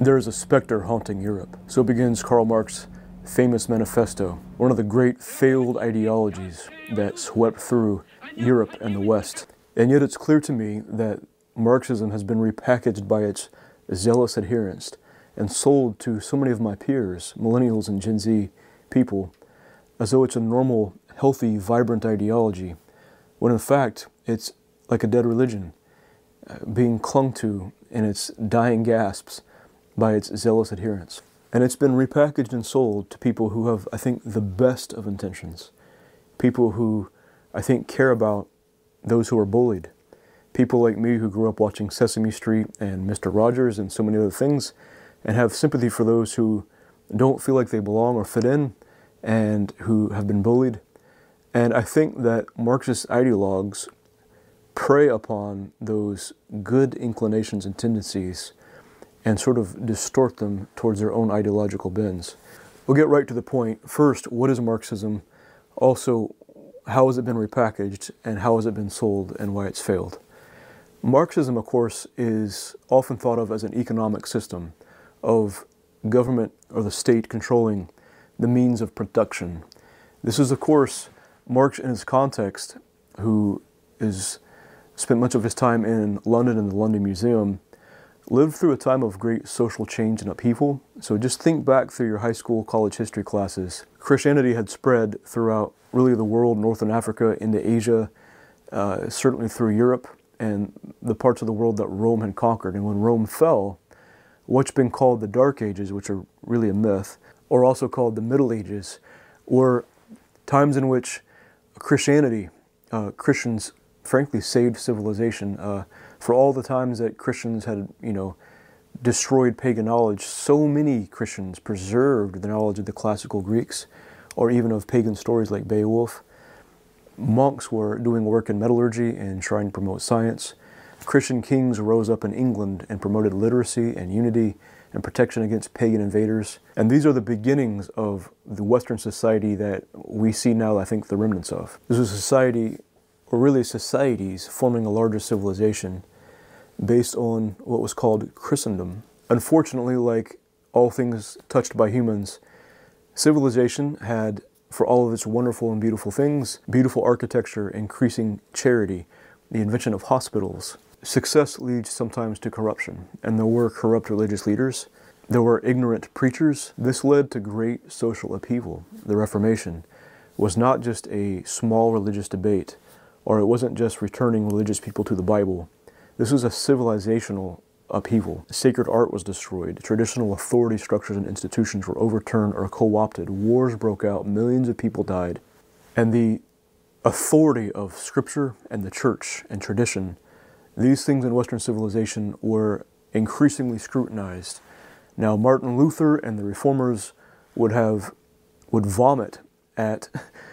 There is a specter haunting Europe. So begins Karl Marx's famous manifesto, one of the great failed ideologies that swept through Europe and the West. And yet it's clear to me that Marxism has been repackaged by its zealous adherents and sold to so many of my peers, millennials and Gen Z people, as though it's a normal, healthy, vibrant ideology, when in fact it's like a dead religion, being clung to in its dying gasps by its zealous adherents. And it's been repackaged and sold to people who have, I think, the best of intentions. People who, I think, care about those who are bullied. People like me who grew up watching Sesame Street and Mr. Rogers and so many other things, and have sympathy for those who don't feel like they belong or fit in, and who have been bullied. And I think that Marxist ideologues prey upon those good inclinations and tendencies and sort of distort them towards their own ideological bends. We'll get right to the point. First, what is Marxism? Also, how has it been repackaged, and how has it been sold, and why it's failed? Marxism, of course, is often thought of as an economic system of government or the state controlling the means of production. This is, of course, Marx in his context, who is spent much of his time in London in the London Museum, lived through a time of great social change and upheaval. So just think back through your high school, college history classes. Christianity had spread throughout really the world, Northern Africa, into Asia, certainly through Europe and the parts of the world that Rome had conquered. And when Rome fell, what's been called the Dark Ages, which are really a myth, or also called the Middle Ages, were times in which Christianity, Christians, frankly, saved civilization. For all the times that Christians had, destroyed pagan knowledge, so many Christians preserved the knowledge of the classical Greeks, or even of pagan stories like Beowulf. Monks were doing work in metallurgy and trying to promote science. Christian kings rose up in England and promoted literacy and unity and protection against pagan invaders. And these are the beginnings of the Western society that we see now, I think, the remnants of. This is a society, or really societies, forming a larger civilization based on what was called Christendom. Unfortunately, like all things touched by humans, civilization had, for all of its wonderful and beautiful things, beautiful architecture, increasing charity, the invention of hospitals. Success leads sometimes to corruption, and there were corrupt religious leaders. There were ignorant preachers. This led to great social upheaval. The Reformation was not just a small religious debate, or it wasn't just returning religious people to the Bible. This was a civilizational upheaval. Sacred art was destroyed. Traditional authority structures and institutions were overturned or co-opted. Wars broke out. Millions of people died. And the authority of Scripture and the church and tradition, these things in Western civilization were increasingly scrutinized. Now, Martin Luther and the Reformers would vomit at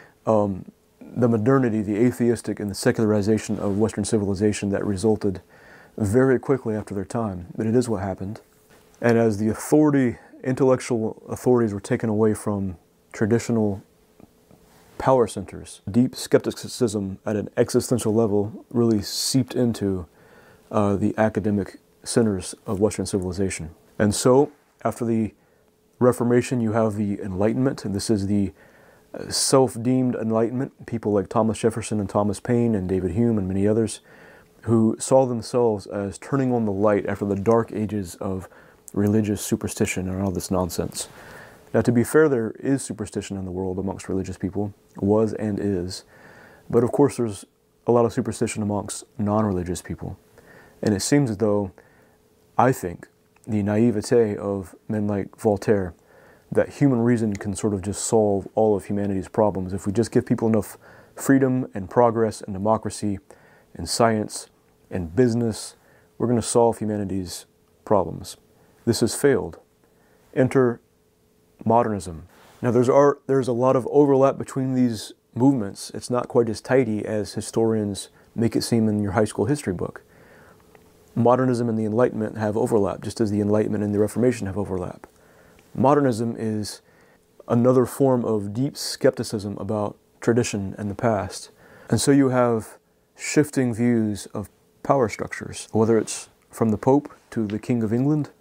the modernity, the atheistic, and the secularization of Western civilization that resulted very quickly after their time. But it is what happened. And as the intellectual authorities were taken away from traditional power centers, deep skepticism at an existential level really seeped into the academic centers of Western civilization. And so, after the Reformation, you have the Enlightenment, and this is the self-deemed Enlightenment, people like Thomas Jefferson and Thomas Paine and David Hume and many others, who saw themselves as turning on the light after the dark ages of religious superstition and all this nonsense. Now, to be fair, there is superstition in the world amongst religious people, was and is, but of course there's a lot of superstition amongst non-religious people. And it seems as though, I think, the naivete of men like Voltaire, that human reason can sort of just solve all of humanity's problems. If we just give people enough freedom and progress and democracy and science and business, we're going to solve humanity's problems. This has failed. Enter modernism. Now there's a lot of overlap between these movements. It's not quite as tidy as historians make it seem in your high school history book. Modernism and the Enlightenment have overlap, just as the Enlightenment and the Reformation have overlap. Modernism is another form of deep skepticism about tradition and the past. And so you have shifting views of power structures, whether it's from the Pope to the King of England,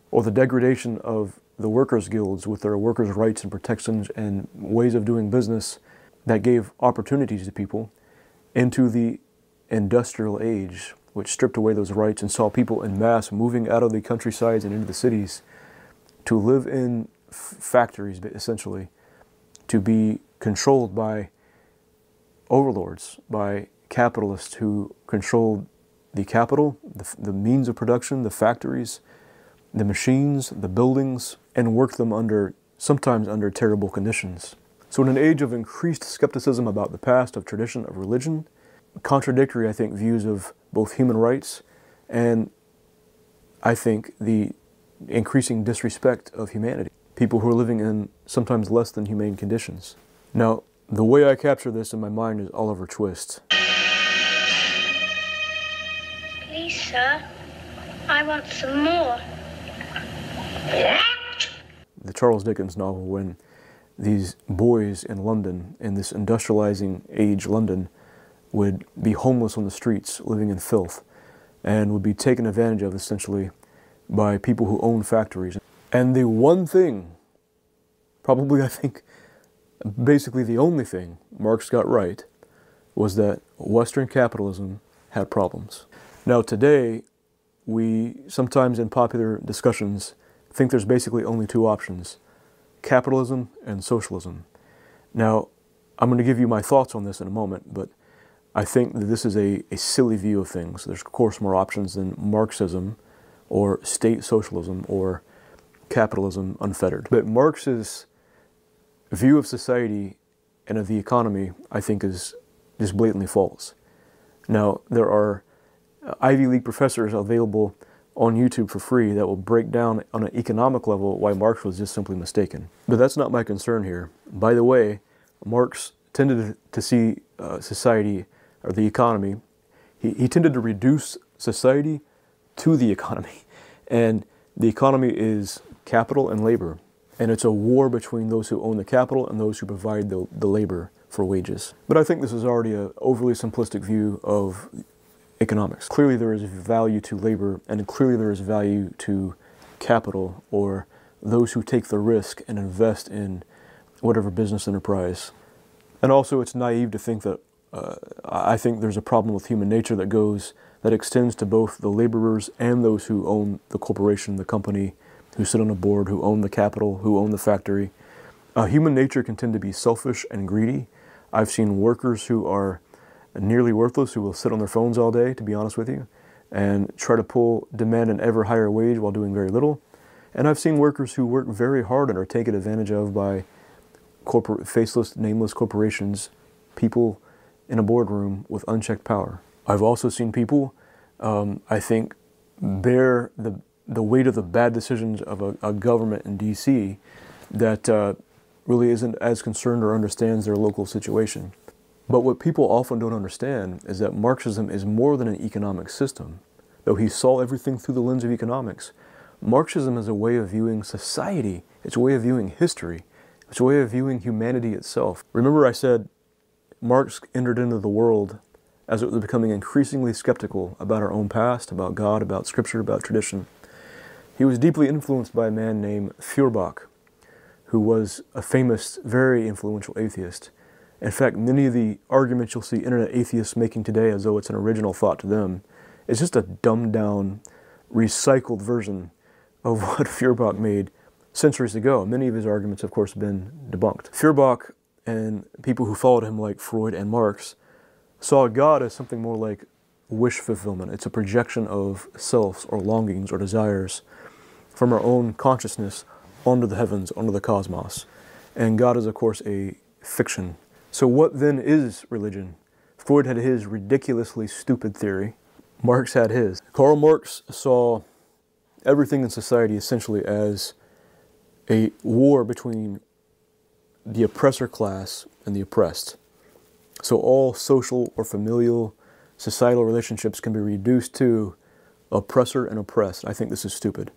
or the degradation of the workers' guilds with their workers' rights and protections and ways of doing business that gave opportunities to people, into the industrial age, which stripped away those rights and saw people en masse moving out of the countrysides and into the cities to live in factories, essentially, to be controlled by overlords, by capitalists who controlled the capital, the means of production, the factories, the machines, the buildings, and worked them sometimes under terrible conditions. So in an age of increased skepticism about the past, of tradition, of religion, contradictory, I think, views of both human rights and, I think, the increasing disrespect of humanity. People who are living in sometimes less than humane conditions. Now, the way I capture this in my mind is Oliver Twist. Please, sir, I want some more. What? The Charles Dickens novel, when these boys in London, in this industrializing age London, would be homeless on the streets, living in filth, and would be taken advantage of, essentially, by people who own factories. And the one thing, probably, I think, basically the only thing Marx got right, was that Western capitalism had problems. Now today, we sometimes in popular discussions think there's basically only two options: capitalism and socialism. Now, I'm going to give you my thoughts on this in a moment, but I think that this is a silly view of things. There's, of course, more options than Marxism or state socialism or capitalism unfettered. But Marx's view of society and of the economy, I think, is just blatantly false. Now, there are Ivy League professors available on YouTube for free that will break down on an economic level why Marx was just simply mistaken. But that's not my concern here. By the way, Marx tended to see society, or the economy, he tended to reduce society to the economy. And the economy is capital and labor. And it's a war between those who own the capital and those who provide the labor for wages. But I think this is already an overly simplistic view of economics. Clearly there is value to labor, and clearly there is value to capital, or those who take the risk and invest in whatever business enterprise. And also, it's naive to think that I think there's a problem with human nature that extends to both the laborers and those who own the corporation, the company, who sit on a board, who own the capital, who own the factory. Human nature can tend to be selfish and greedy. I've seen workers who are nearly worthless, who will sit on their phones all day, to be honest with you, and try to demand an ever higher wage while doing very little. And I've seen workers who work very hard and are taken advantage of by faceless, nameless corporations, people in a boardroom with unchecked power. I've also seen people, I think, bear the weight of the bad decisions of a government in D.C. that really isn't as concerned or understands their local situation. But what people often don't understand is that Marxism is more than an economic system. Though he saw everything through the lens of economics, Marxism is a way of viewing society. It's a way of viewing history. It's a way of viewing humanity itself. Remember I said Marx entered into the world as it was becoming increasingly skeptical about our own past, about God, about Scripture, about tradition. He was deeply influenced by a man named Feuerbach, who was a famous, very influential atheist. In fact, many of the arguments you'll see internet atheists making today as though it's an original thought to them is just a dumbed-down, recycled version of what Feuerbach made centuries ago. Many of his arguments, of course, have been debunked. Feuerbach and people who followed him like Freud and Marx saw God as something more like wish fulfillment. It's a projection of selves or longings or desires from our own consciousness onto the heavens, onto the cosmos. And God is, of course, a fiction. So what then is religion? Freud had his ridiculously stupid theory. Marx had his. Karl Marx saw everything in society essentially as a war between the oppressor class and the oppressed. So all social or familial societal relationships can be reduced to oppressor and oppressed. I think this is stupid.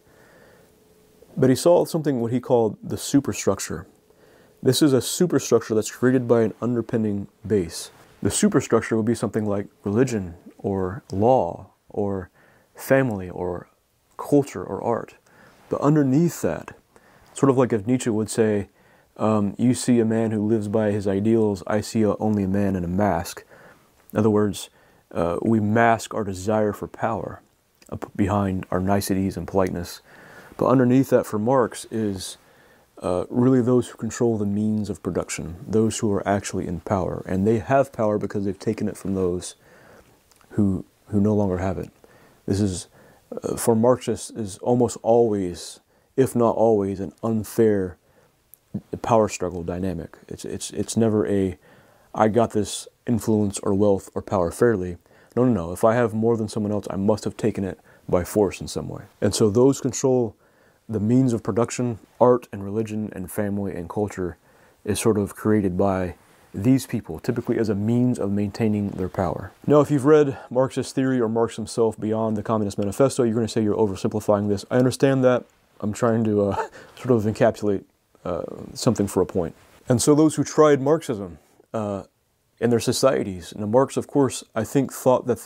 But he saw something what he called the superstructure. This is a superstructure that's created by an underpinning base. The superstructure would be something like religion or law or family or culture or art. But underneath that, sort of like if Nietzsche would say, you see a man who lives by his ideals, I see only a man in a mask. In other words, we mask our desire for power behind our niceties and politeness. But underneath that for Marx is really those who control the means of production, those who are actually in power. And they have power because they've taken it from those who no longer have it. This is, for Marxists, is almost always, if not always, an unfair power struggle dynamic. It's never a, I got this influence or wealth or power fairly. No. If I have more than someone else, I must have taken it by force in some way. And so those control the means of production. Art and religion and family and culture is sort of created by these people, typically as a means of maintaining their power. Now, if you've read Marxist theory or Marx himself beyond the Communist Manifesto, you're going to say you're oversimplifying this. I understand that. I'm trying to sort of encapsulate something for a point. And so those who tried Marxism in their societies, and Marx, of course, I think thought that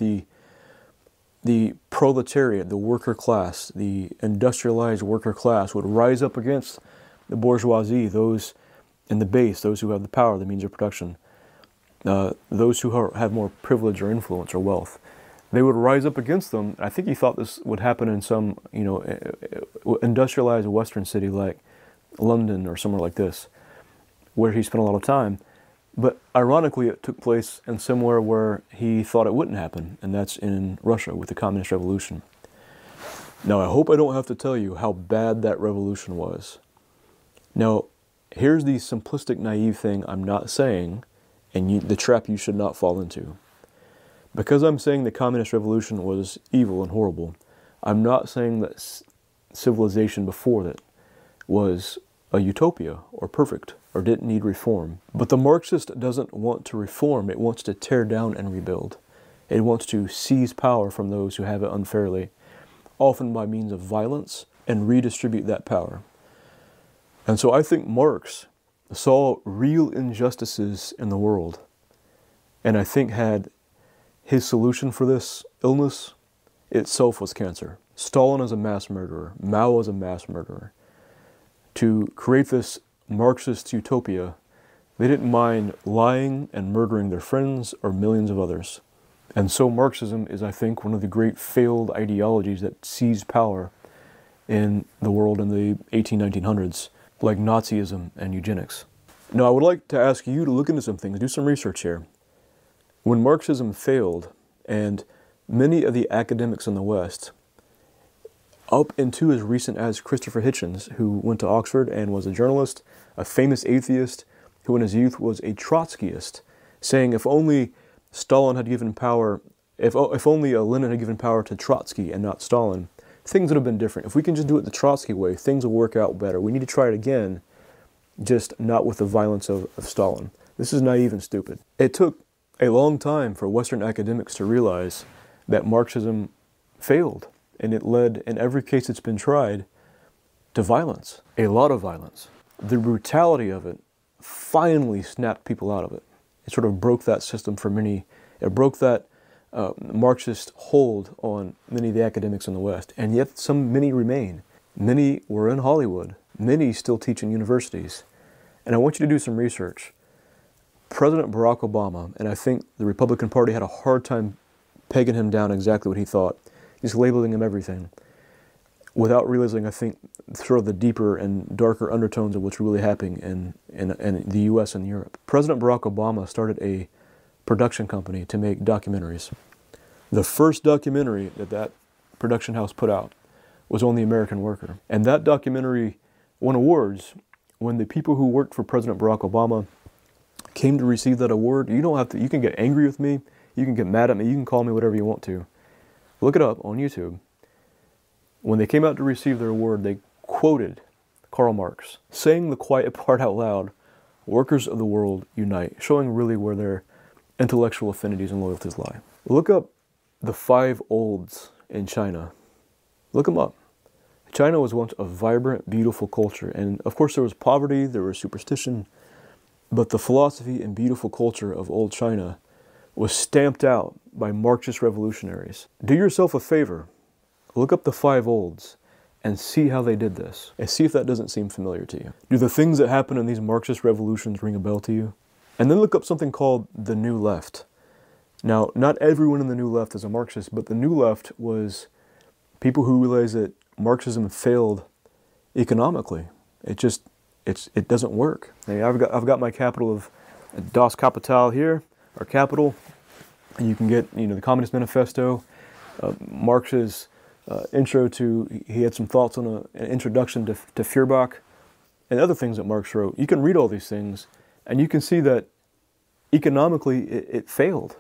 the proletariat, the worker class, the industrialized worker class would rise up against the bourgeoisie, those in the base, those who have the power, the means of production, those who have more privilege or influence or wealth. They would rise up against them. I think he thought this would happen in some, industrialized Western city like London or somewhere like this, where he spent a lot of time. But ironically, it took place in somewhere where he thought it wouldn't happen, and that's in Russia with the Communist Revolution. Now, I hope I don't have to tell you how bad that revolution was. Now, here's the simplistic, naive thing I'm not saying, and the trap you should not fall into. Because I'm saying the Communist Revolution was evil and horrible, I'm not saying that civilization before that was a utopia or perfect or didn't need reform. But the Marxist doesn't want to reform. It wants to tear down and rebuild. It wants to seize power from those who have it unfairly, often by means of violence, and redistribute that power. And so I think Marx saw real injustices in the world, and I think had his solution for this illness itself was cancer. Stalin is a mass murderer. Mao is a mass murderer. To create this Marxist utopia, they didn't mind lying and murdering their friends or millions of others. And so Marxism is, I think, one of the great failed ideologies that seized power in the world in the 1900s, like Nazism and eugenics. Now, I would like to ask you to look into some things, do some research here. When Marxism failed, and many of the academics in the West, up into as recent as Christopher Hitchens, who went to Oxford and was a journalist, a famous atheist, who in his youth was a Trotskyist, saying if only Stalin had given power, if only Lenin had given power to Trotsky and not Stalin, things would have been different. If we can just do it the Trotsky way, things will work out better. We need to try it again, just not with the violence of Stalin. This is naive and stupid. It took a long time for Western academics to realize that Marxism failed, and it led, in every case it's been tried, to violence, a lot of violence. The brutality of it finally snapped people out of it. It sort of broke that system for many, it broke that Marxist hold on many of the academics in the West, and yet many remain. Many were in Hollywood, many still teach in universities. And I want you to do some research. President Barack Obama, and I think the Republican Party had a hard time pegging him down exactly what he thought, just labeling him everything, without realizing, I think, sort of the deeper and darker undertones of what's really happening in the U.S. and Europe. President Barack Obama started a production company to make documentaries. The first documentary that production house put out was on the American worker. And that documentary won awards. When the people who worked for President Barack Obama came to receive that award, you can get angry with me, you can get mad at me, you can call me whatever you want to. Look it up on YouTube. When they came out to receive their award, they quoted Karl Marx, saying the quiet part out loud, "Workers of the world unite," showing really where their intellectual affinities and loyalties lie. Look up the 5 olds in China. Look them up. China was once a vibrant, beautiful culture, and of course there was poverty, there was superstition, but the philosophy and beautiful culture of old China was stamped out by Marxist revolutionaries. Do yourself a favor, look up the 5 olds, and see how they did this. And see if that doesn't seem familiar to you. Do the things that happen in these Marxist revolutions ring a bell to you? And then look up something called the New Left. Now, not everyone in the New Left is a Marxist, but the New Left was people who realized that Marxism failed economically. It doesn't work. I've got my capital of Das Kapital here, our capital, and you can get the Communist Manifesto, Marx's intro to, he had some thoughts on an introduction to Feuerbach, and other things that Marx wrote. You can read all these things, and you can see that economically it failed.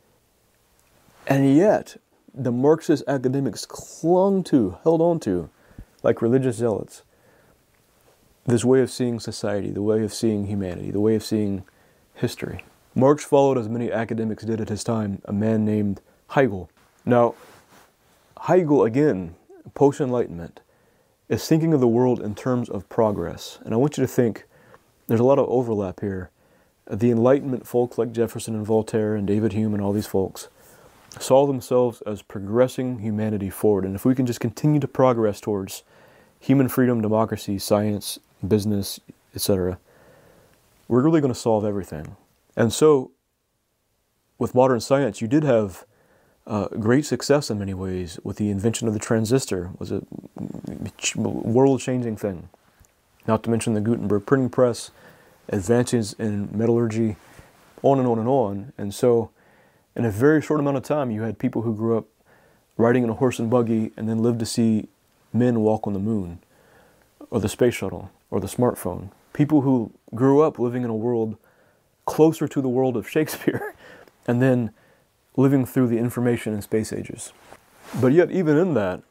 And yet, the Marxist academics held on to, like religious zealots, this way of seeing society, the way of seeing humanity, the way of seeing history. Marx followed, as many academics did at his time, a man named Hegel. Now, Hegel, again, post-Enlightenment, is thinking of the world in terms of progress. And I want you to think, there's a lot of overlap here. The Enlightenment folks like Jefferson and Voltaire and David Hume and all these folks saw themselves as progressing humanity forward. And if we can just continue to progress towards human freedom, democracy, science, business, etc., we're really going to solve everything. And so, with modern science, you did have great success in many ways with the invention of the transistor. It was a world-changing thing. Not to mention the Gutenberg printing press, advances in metallurgy, on and on and on. And so, in a very short amount of time, you had people who grew up riding in a horse and buggy and then lived to see men walk on the moon, or the space shuttle, or the smartphone. People who grew up living in a world closer to the world of Shakespeare, and then living through the information and space ages. But yet, even in that,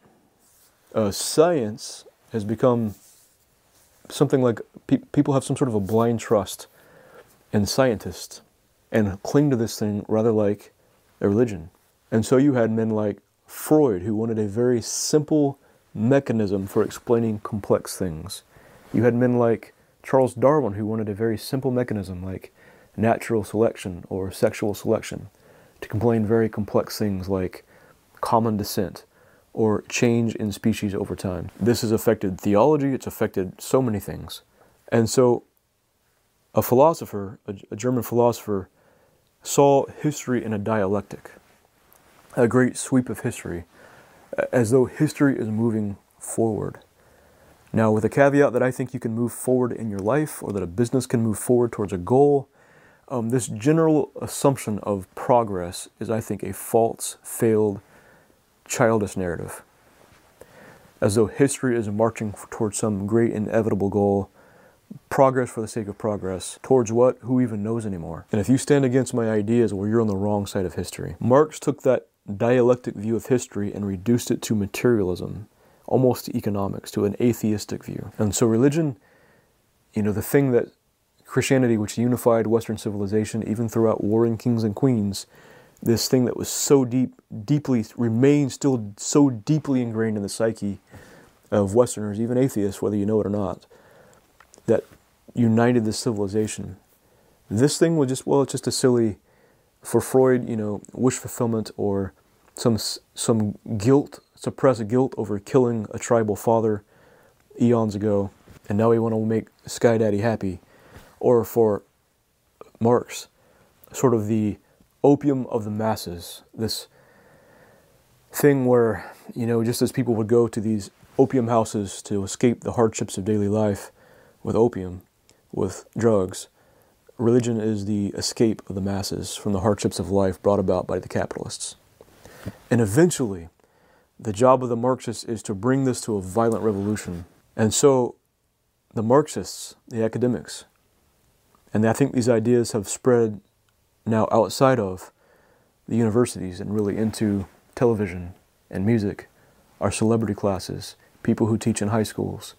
science has become something like people have some sort of a blind trust in scientists and cling to this thing rather like a religion. And so you had men like Freud, who wanted a very simple mechanism for explaining complex things. You had men like Charles Darwin, who wanted a very simple mechanism like natural selection or sexual selection to explain very complex things like common descent or change in species over time. This has affected theology, it's affected so many things. And so a philosopher, a German philosopher, saw history in a dialectic, a great sweep of history, as though history is moving forward. Now, with a caveat that I think you can move forward in your life, or that a business can move forward towards a goal, this general assumption of progress is, I think, a false, failed, childish narrative. As though history is marching towards some great inevitable goal, progress for the sake of progress, towards what? Who even knows anymore? And if you stand against my ideas, well, you're on the wrong side of history. Marx took that dialectic view of history and reduced it to materialism, almost to economics, to an atheistic view. And so religion, the thing that Christianity, which unified Western civilization, even throughout warring kings and queens, this thing that was so remains still so deeply ingrained in the psyche of Westerners, even atheists, whether you know it or not, that united this civilization. This thing was just, it's just a silly, for Freud, wish fulfillment, or some guilt, suppressed guilt over killing a tribal father eons ago, and now we want to make Sky Daddy happy. Or for Marx, sort of the opium of the masses, this thing where, just as people would go to these opium houses to escape the hardships of daily life with opium, with drugs, religion is the escape of the masses from the hardships of life brought about by the capitalists. And eventually, the job of the Marxists is to bring this to a violent revolution. And so, the Marxists, the academics, and I think these ideas have spread now outside of the universities and really into television and music, our celebrity classes, people who teach in high schools.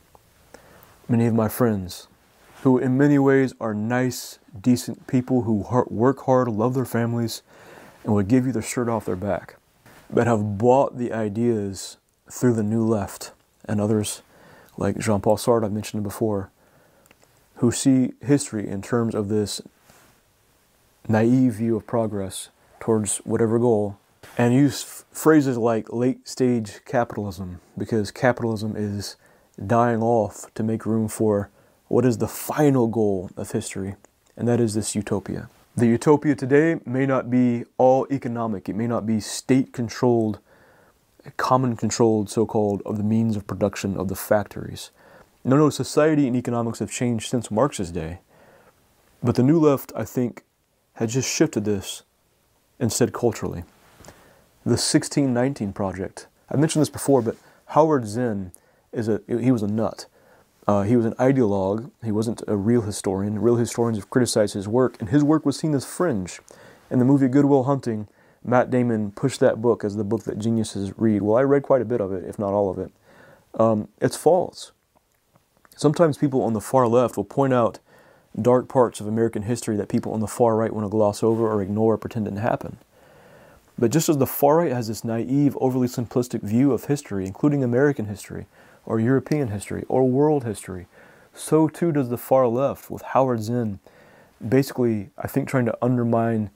Many of my friends, who in many ways are nice, decent people who work hard, love their families, and would give you their shirt off their back, but have bought the ideas through the New Left, and others like Jean-Paul Sartre, I've mentioned before, who see history in terms of this naive view of progress towards whatever goal, and use phrases like late-stage capitalism, because capitalism is dying off to make room for what is the final goal of history, and that is this utopia. The utopia today may not be all economic. It may not be state-controlled, common-controlled, so-called, of the means of production of the factories. No, society and economics have changed since Marx's day. But the New Left, I think, has just shifted this instead culturally. The 1619 Project. I've mentioned this before, but Howard Zinn he was a nut. He was an ideologue. He wasn't a real historian. Real historians have criticized his work, and his work was seen as fringe. In the movie Good Will Hunting, Matt Damon pushed that book as the book that geniuses read. Well, I read quite a bit of it, if not all of it. It's false. Sometimes people on the far left will point out dark parts of American history that people on the far right want to gloss over or ignore or pretend didn't happen. But just as the far right has this naive, overly simplistic view of history, including American history, or European history, or world history, so too does the far left, with Howard Zinn basically, I think, trying to undermine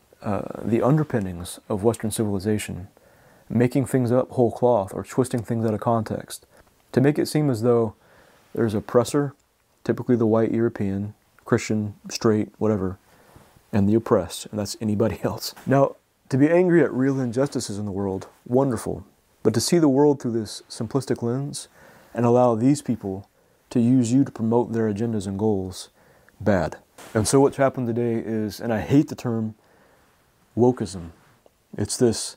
the underpinnings of Western civilization, making things up whole cloth or twisting things out of context, to make it seem as though there's oppressor, typically the white European, Christian, straight, whatever, and the oppressed, and that's anybody else. Now, to be angry at real injustices in the world, wonderful. But to see the world through this simplistic lens and allow these people to use you to promote their agendas and goals, bad. And so what's happened today is, and I hate the term wokeism. It's this,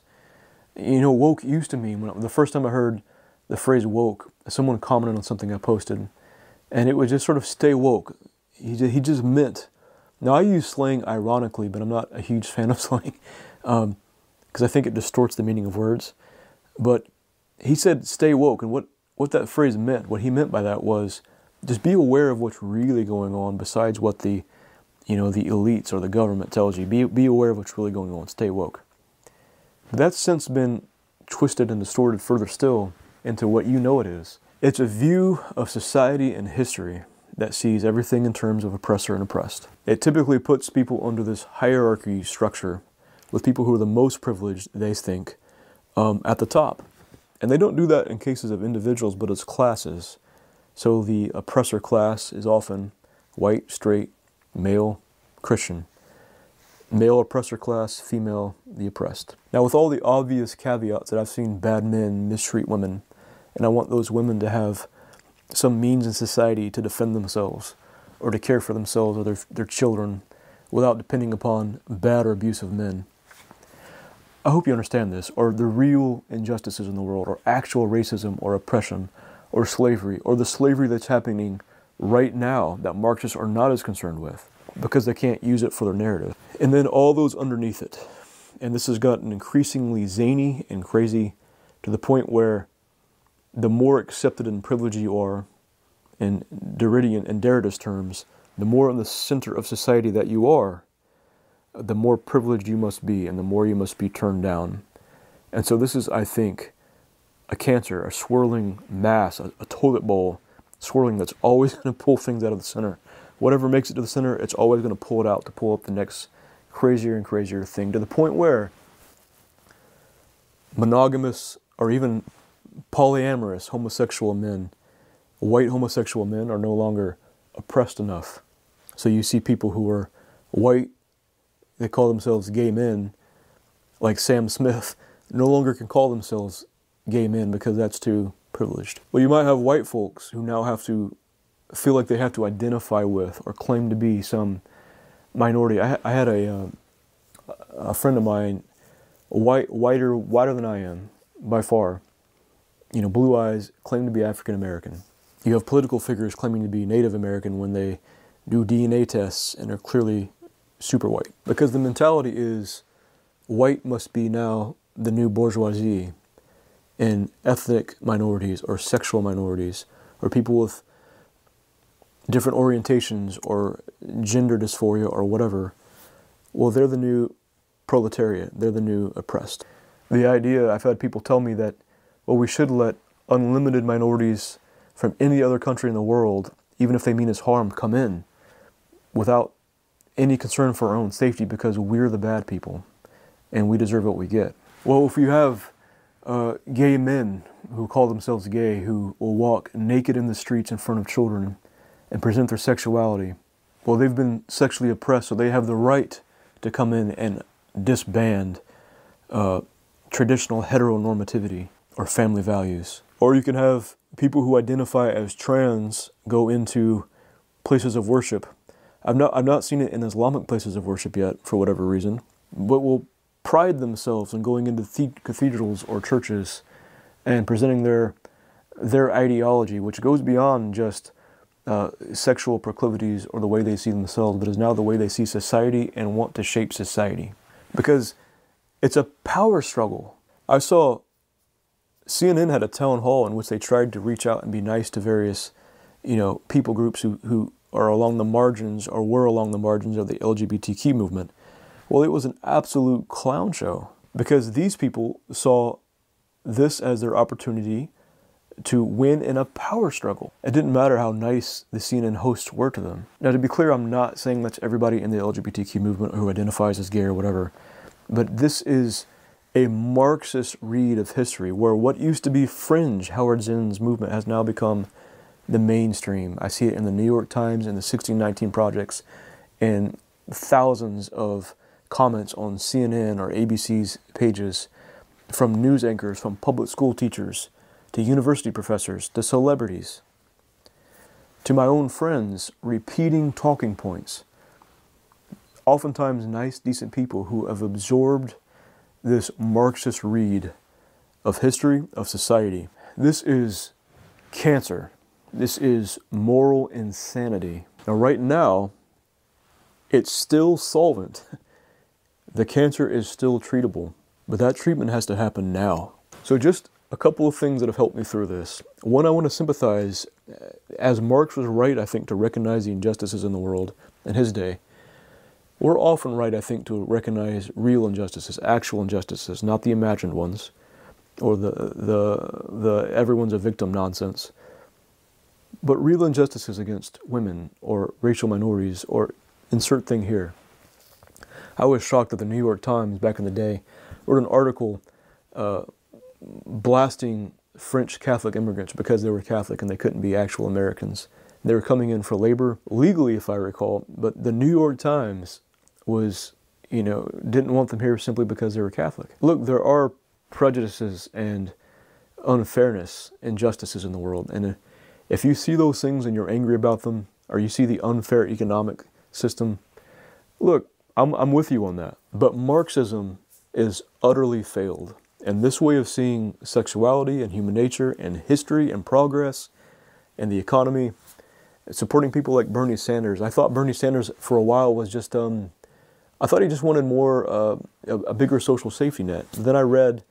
woke used to mean, the first time I heard the phrase woke, someone commented on something I posted, and it would just sort of stay woke. He just meant, now I use slang ironically, but I'm not a huge fan of slang, because I think it distorts the meaning of words. But he said stay woke, and what that phrase meant, what he meant by that was just be aware of what's really going on besides what the elites or the government tells you. Be aware of what's really going on. Stay woke. But that's since been twisted and distorted further still into what it is. It's a view of society and history that sees everything in terms of oppressor and oppressed. It typically puts people under this hierarchy structure with people who are the most privileged, they think, at the top. And they don't do that in cases of individuals, but as classes. So the oppressor class is often white, straight, male, Christian. Male oppressor class, female, the oppressed. Now, with all the obvious caveats that I've seen bad men mistreat women, and I want those women to have some means in society to defend themselves or to care for themselves or their children without depending upon bad or abusive men. I hope you understand this, or the real injustices in the world, or actual racism or oppression or slavery, or the slavery that's happening right now that Marxists are not as concerned with because they can't use it for their narrative. And then all those underneath it. And this has gotten increasingly zany and crazy to the point where the more accepted and privileged you are, in Derridian and Derrida's terms, the more in the center of society that you are, the more privileged you must be and the more you must be turned down. And so this is, I think, a cancer, a swirling mass, a toilet bowl swirling that's always going to pull things out of the center. Whatever makes it to the center, it's always going to pull it out to pull up the next crazier and crazier thing, to the point where monogamous or even polyamorous homosexual men, white homosexual men, are no longer oppressed enough. So you see people who are white, they call themselves gay men, like Sam Smith, no longer can call themselves gay men because that's too privileged. Well, you might have white folks who now have to feel like they have to identify with or claim to be some minority. I had a friend of mine, whiter than I am, by far, blue eyes, claim to be African American. You have political figures claiming to be Native American when they do DNA tests and are clearly super white. Because the mentality is white must be now the new bourgeoisie, and ethnic minorities or sexual minorities or people with different orientations or gender dysphoria or whatever, well, they're the new proletariat. They're the new oppressed. The idea, I've had people tell me that, well, we should let unlimited minorities from any other country in the world, even if they mean us harm, come in without any concern for our own safety because we're the bad people and we deserve what we get. Well, if you have gay men who call themselves gay, who will walk naked in the streets in front of children and present their sexuality, well, they've been sexually oppressed, so they have the right to come in and disband traditional heteronormativity or family values. Or you can have people who identify as trans go into places of worship. I've not seen it in Islamic places of worship yet, for whatever reason, but will pride themselves in going into cathedrals or churches and presenting their ideology, which goes beyond just sexual proclivities or the way they see themselves, but is now the way they see society and want to shape society. Because it's a power struggle. I saw CNN had a town hall in which they tried to reach out and be nice to various, people groups who are along the margins or were along the margins of the LGBTQ movement. Well, it was an absolute clown show because these people saw this as their opportunity to win in a power struggle. It didn't matter how nice the CNN hosts were to them. Now, to be clear, I'm not saying that's everybody in the LGBTQ movement who identifies as gay or whatever, but this is a Marxist read of history where what used to be fringe Howard Zinn's movement has now become the mainstream. I see it in the New York Times and the 1619 Projects and thousands of comments on CNN or ABC's pages from news anchors, from public school teachers, to university professors, to celebrities, to my own friends, repeating talking points. Oftentimes nice, decent people who have absorbed this Marxist read of history, of society. This is cancer. This is moral insanity. Now, right now, it's still solvent. The cancer is still treatable, but that treatment has to happen now. So just a couple of things that have helped me through this. One, I want to sympathize, as Marx was right, I think, to recognize the injustices in the world in his day. We're often right, I think, to recognize real injustices, actual injustices, not the imagined ones, or the everyone's a victim nonsense, but real injustices against women or racial minorities, or insert thing here. I was shocked that the New York Times back in the day wrote an article blasting French Catholic immigrants because they were Catholic and they couldn't be actual Americans. They were coming in for labor legally, if I recall, but the New York Times was, didn't want them here simply because they were Catholic. Look, there are prejudices and unfairness, injustices in the world, and if you see those things and you're angry about them, or you see the unfair economic system, look, I'm with you on that. But Marxism is utterly failed. And this way of seeing sexuality and human nature and history and progress and the economy, supporting people like Bernie Sanders. I thought Bernie Sanders for a while was just, I thought he just wanted more, a bigger social safety net. Then I read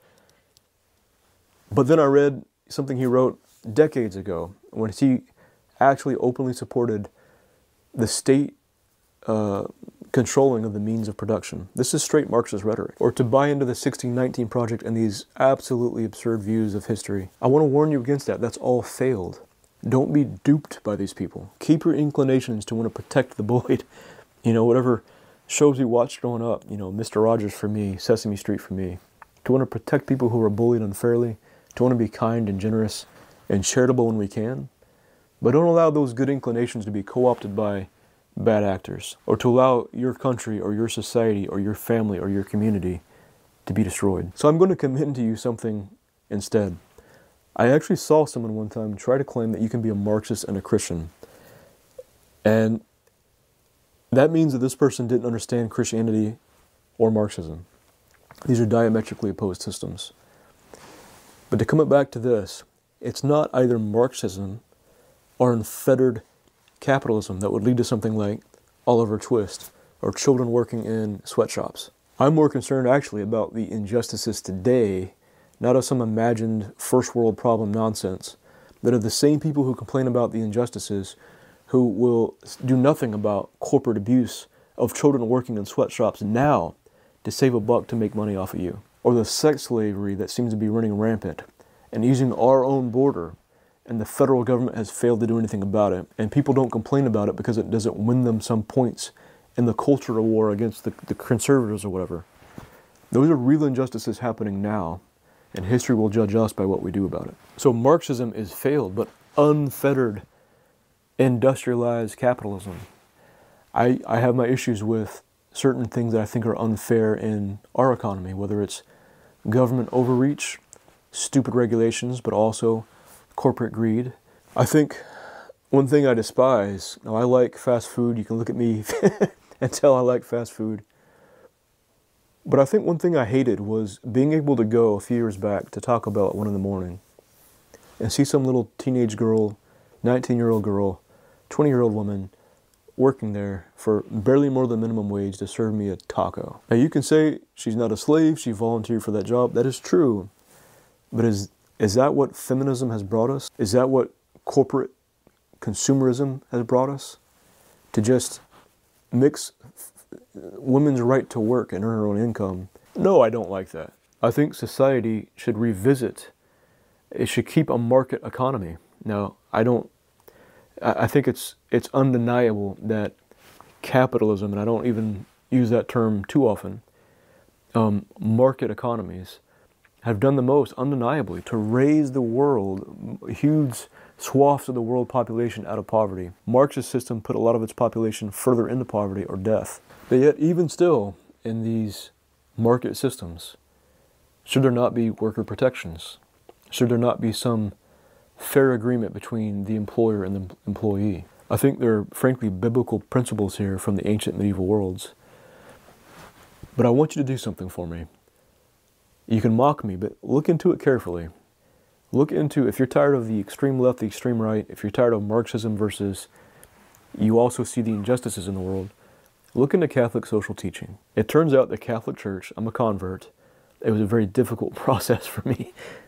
something he wrote decades ago when he actually openly supported the state controlling of the means of production. This is straight Marxist rhetoric. Or to buy into the 1619 Project and these absolutely absurd views of history. I want to warn you against that. That's all failed. Don't be duped by these people. Keep your inclinations to want to protect the void. Whatever shows you watched growing up, Mr. Rogers for me, Sesame Street for me. To want to protect people who are bullied unfairly. To want to be kind and generous and charitable when we can. But don't allow those good inclinations to be co-opted by bad actors, or to allow your country or your society or your family or your community to be destroyed. So I'm going to commend to you something instead. I actually saw someone one time try to claim that you can be a Marxist and a Christian. And that means that this person didn't understand Christianity or Marxism. These are diametrically opposed systems. But to come back to this, it's not either Marxism or unfettered capitalism that would lead to something like Oliver Twist or children working in sweatshops. I'm more concerned actually about the injustices today, not of some imagined first world problem nonsense, but of the same people who complain about the injustices who will do nothing about corporate abuse of children working in sweatshops now to save a buck to make money off of you. Or the sex slavery that seems to be running rampant and using our own border, and the federal government has failed to do anything about it. And people don't complain about it because it doesn't win them some points in the cultural war against the conservatives or whatever. Those are real injustices happening now, and history will judge us by what we do about it. So Marxism is failed, but unfettered, industrialized capitalism. I have my issues with certain things that I think are unfair in our economy, whether it's government overreach, stupid regulations, but also corporate greed. I think one thing I despise, now I like fast food, you can look at me and tell I like fast food, but I think one thing I hated was being able to go a few years back to Taco Bell at 1 in the morning and see some little teenage girl, 19-year-old girl, 20-year-old woman working there for barely more than minimum wage to serve me a taco. Now you can say she's not a slave, she volunteered for that job. That is true. But is that what feminism has brought us? Is that what corporate consumerism has brought us? To just mix women's right to work and earn her own income? No, I don't like that. I think society should revisit, it should keep a market economy. Now, I think it's undeniable that capitalism, and I don't even use that term too often, market economies have done the most, undeniably, to raise the world, huge swaths of the world population out of poverty. Marxist system put a lot of its population further into poverty or death. But yet, even still, in these market systems, should there not be worker protections? Should there not be some fair agreement between the employer and the employee? I think there are, frankly, biblical principles here from the ancient medieval worlds. But I want you to do something for me. You can mock me, but look into it carefully. Look into, if you're tired of the extreme left, the extreme right, if you're tired of Marxism versus you also see the injustices in the world, look into Catholic social teaching. It turns out the Catholic Church, I'm a convert, it was a very difficult process for me.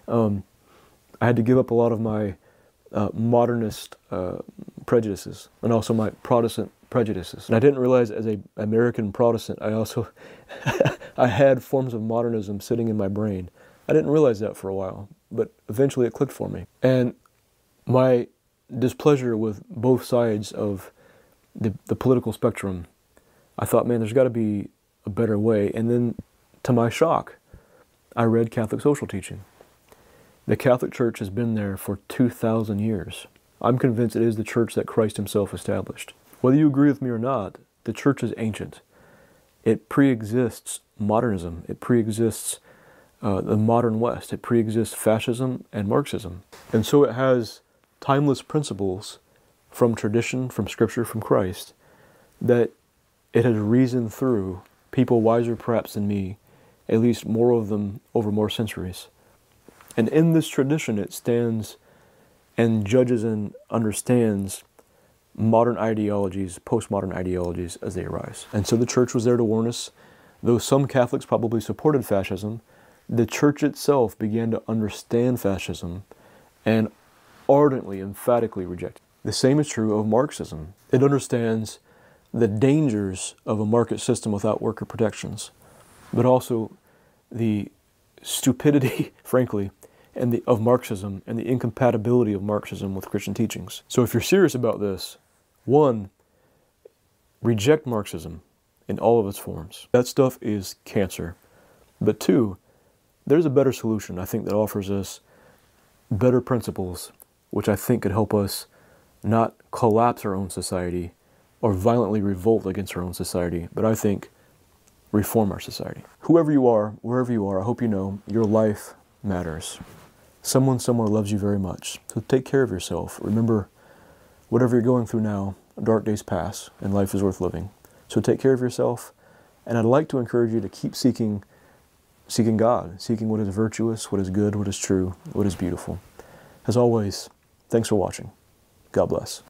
I had to give up a lot of my modernist prejudices and also my Protestant prejudices. And I didn't realize as an American Protestant, I also I had forms of modernism sitting in my brain. I didn't realize that for a while, but eventually it clicked for me. And my displeasure with both sides of the political spectrum, I thought, man, there's got to be a better way. And then, to my shock, I read Catholic social teaching. The Catholic Church has been there for 2,000 years. I'm convinced it is the church that Christ himself established. Whether you agree with me or not, the church is ancient. It pre-exists modernism. It pre-exists the modern West. It pre-exists fascism and Marxism. And so it has timeless principles from tradition, from Scripture, from Christ, that it has reasoned through, people wiser perhaps than me, at least more of them over more centuries. And in this tradition it stands and judges and understands modern ideologies, postmodern ideologies as they arise. And so the church was there to warn us. Though some Catholics probably supported fascism, the church itself began to understand fascism and ardently, emphatically reject it. The same is true of Marxism. It understands the dangers of a market system without worker protections, but also the stupidity, frankly, of Marxism and the incompatibility of Marxism with Christian teachings. So if you're serious about this, 1, reject Marxism in all of its forms. That stuff is cancer. But 2, there's a better solution, I think, that offers us better principles, which I think could help us not collapse our own society or violently revolt against our own society, but I think reform our society. Whoever you are, wherever you are, I hope you know your life matters. Someone somewhere loves you very much. So take care of yourself. Remember, whatever you're going through now, dark days pass and life is worth living. So take care of yourself. And I'd like to encourage you to keep seeking God, seeking what is virtuous, what is good, what is true, what is beautiful. As always, thanks for watching. God bless.